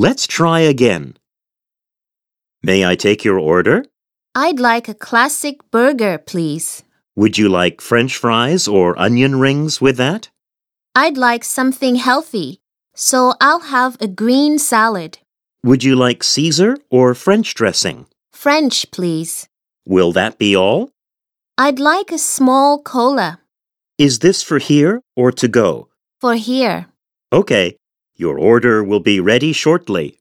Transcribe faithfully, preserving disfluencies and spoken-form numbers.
Let's try again. May I take your order? I'd like a classic burger, please. Would you like French fries or onion rings with that? I'd like something healthy, so I'll have a green salad. Would you like Caesar or French dressing? French, please. Will that be all? I'd like a small cola. Is this for here or to go? For here. Okay, your order will be ready shortly.